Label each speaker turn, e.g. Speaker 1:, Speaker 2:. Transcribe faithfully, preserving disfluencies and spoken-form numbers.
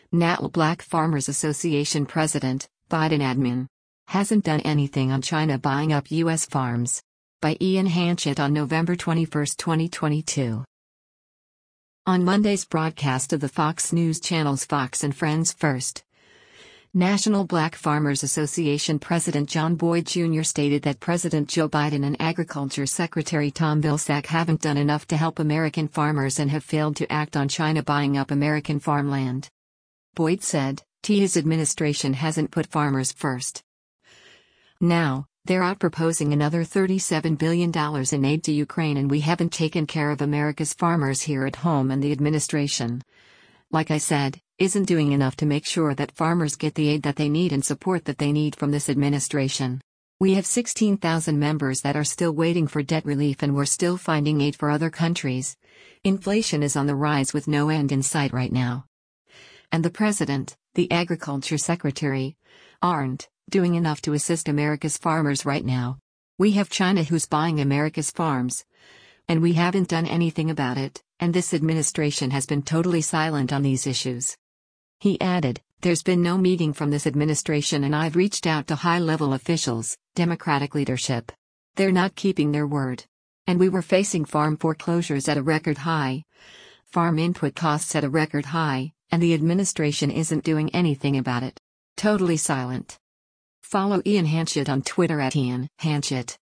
Speaker 1: National Black Farmers Association President, Biden admin. Hasn't done anything on China buying up U S farms. By Ian Hanchett on November twenty-first, twenty twenty-two. On Monday's broadcast of the Fox News Channel's Fox and Friends First, National Black Farmers Association President John Boyd Junior stated that President Joe Biden and Agriculture Secretary Tom Vilsack haven't done enough to help American farmers and have failed to act on China buying up American farmland. Boyd said, his administration hasn't put farmers first. Now, they're out proposing another thirty-seven billion dollars in aid to Ukraine, and we haven't taken care of America's farmers here at home, and the administration, like I said, isn't doing enough to make sure that farmers get the aid that they need and support that they need from this administration. We have sixteen thousand members that are still waiting for debt relief, and we're still finding aid for other countries. Inflation is on the rise with no end in sight right now. And the President, the Agriculture Secretary, aren't doing enough to assist America's farmers right now. We have China who's buying America's farms, and we haven't done anything about it, and this administration has been totally silent on these issues. He added, there's been no meeting from this administration, and I've reached out to high-level officials, Democratic leadership. They're not keeping their word. And we were facing farm foreclosures at a record high, farm input costs at a record high, and the administration isn't doing anything about it. Totally silent. Follow Ian Hanchett on Twitter at Ian Hanchett.